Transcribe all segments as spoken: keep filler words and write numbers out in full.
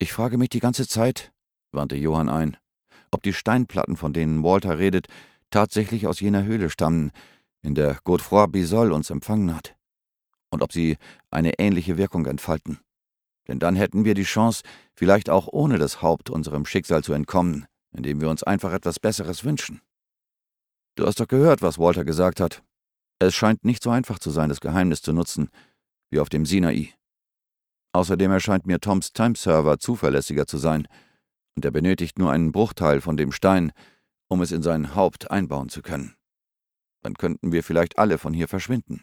»Ich frage mich die ganze Zeit«, wandte Johann ein, »ob die Steinplatten, von denen Walter redet, tatsächlich aus jener Höhle stammen, in der Godefroy Bisol uns empfangen hat, und ob sie eine ähnliche Wirkung entfalten. Denn dann hätten wir die Chance, vielleicht auch ohne das Haupt unserem Schicksal zu entkommen, indem wir uns einfach etwas Besseres wünschen. Du hast doch gehört, was Walter gesagt hat. Es scheint nicht so einfach zu sein, das Geheimnis zu nutzen, wie auf dem Sinai. Außerdem erscheint mir Toms Timeserver zuverlässiger zu sein, und er benötigt nur einen Bruchteil von dem Stein, um es in sein Haupt einbauen zu können. Dann könnten wir vielleicht alle von hier verschwinden.«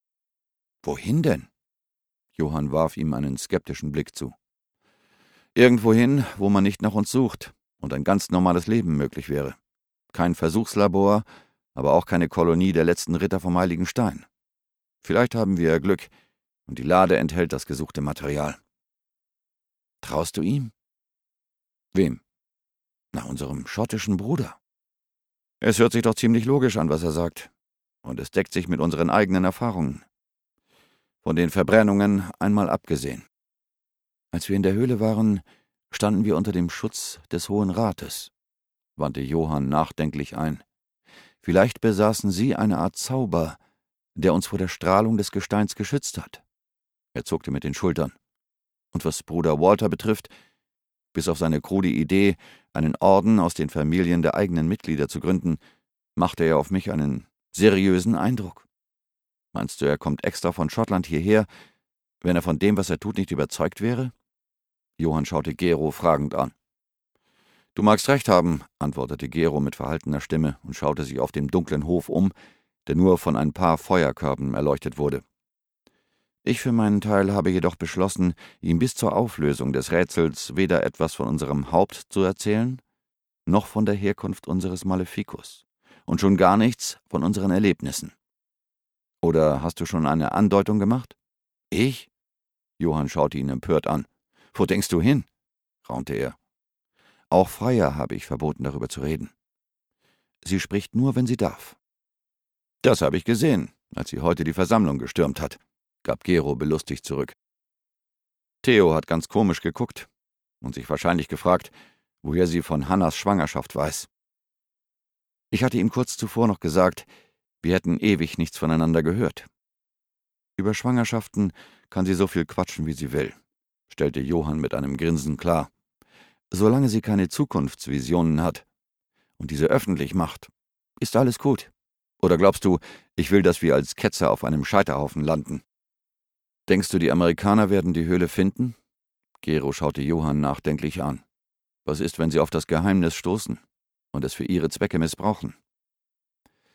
»Wohin denn?« Johann warf ihm einen skeptischen Blick zu. »Irgendwohin, wo man nicht nach uns sucht und ein ganz normales Leben möglich wäre. Kein Versuchslabor, aber auch keine Kolonie der letzten Ritter vom Heiligen Stein. Vielleicht haben wir Glück und die Lade enthält das gesuchte Material.« »Traust du ihm?« »Wem?« »Na, unserem schottischen Bruder. Es hört sich doch ziemlich logisch an, was er sagt. Und es deckt sich mit unseren eigenen Erfahrungen. Von den Verbrennungen einmal abgesehen. Als wir in der Höhle waren, standen wir unter dem Schutz des Hohen Rates«, wandte Johann nachdenklich ein. »Vielleicht besaßen sie eine Art Zauber, der uns vor der Strahlung des Gesteins geschützt hat.« Er zuckte mit den Schultern. »Und was Bruder Walter betrifft, bis auf seine krude Idee, einen Orden aus den Familien der eigenen Mitglieder zu gründen, machte er auf mich einen seriösen Eindruck. Meinst du, er kommt extra von Schottland hierher, wenn er von dem, was er tut, nicht überzeugt wäre?« Johann schaute Gero fragend an. »Du magst recht haben«, antwortete Gero mit verhaltener Stimme und schaute sich auf dem dunklen Hof um, der nur von ein paar Feuerkörben erleuchtet wurde. »Ich für meinen Teil habe jedoch beschlossen, ihm bis zur Auflösung des Rätsels weder etwas von unserem Haupt zu erzählen, noch von der Herkunft unseres Maleficus und schon gar nichts von unseren Erlebnissen. Oder hast du schon eine Andeutung gemacht?« »Ich?« Johann schaute ihn empört an. »Wo denkst du hin?« raunte er. »Auch Freya habe ich verboten, darüber zu reden. Sie spricht nur, wenn sie darf.« »Das habe ich gesehen, als sie heute die Versammlung gestürmt hat«, gab Gero belustigt zurück. Theo hat ganz komisch geguckt und sich wahrscheinlich gefragt, woher sie von Hannas Schwangerschaft weiß. Ich hatte ihm kurz zuvor noch gesagt, wir hätten ewig nichts voneinander gehört. Über Schwangerschaften kann sie so viel quatschen, wie sie will, stellte Johann mit einem Grinsen klar. Solange sie keine Zukunftsvisionen hat und diese öffentlich macht, ist alles gut. Oder glaubst du, ich will, dass wir als Ketzer auf einem Scheiterhaufen landen? Denkst du, die Amerikaner werden die Höhle finden? Gero schaute Johann nachdenklich an. Was ist, wenn sie auf das Geheimnis stoßen und es für ihre Zwecke missbrauchen?